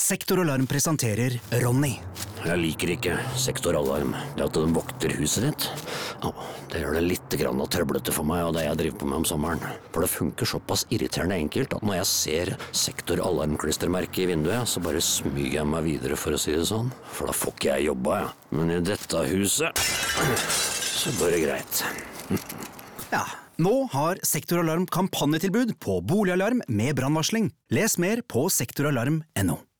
Sektoralarm presenterer Ronny. Jeg liker ikke sektoralarm. Det at den vokter huset ditt. Ja, det gjør det litt trøblete for meg og det jeg driver på med om sommeren. For det funker såpass irriterende enkelt at når jeg ser sektoralarmklistremerket i vinduet, så bare smyger jeg meg videre, for å si det sånn. For da får ikke jeg jobba, ja. Men i dette huset så går det greit. Ja, nå har Sektoralarm kampanjetilbud på boligalarm med brannvarsling. Les mer på sektoralarm.no.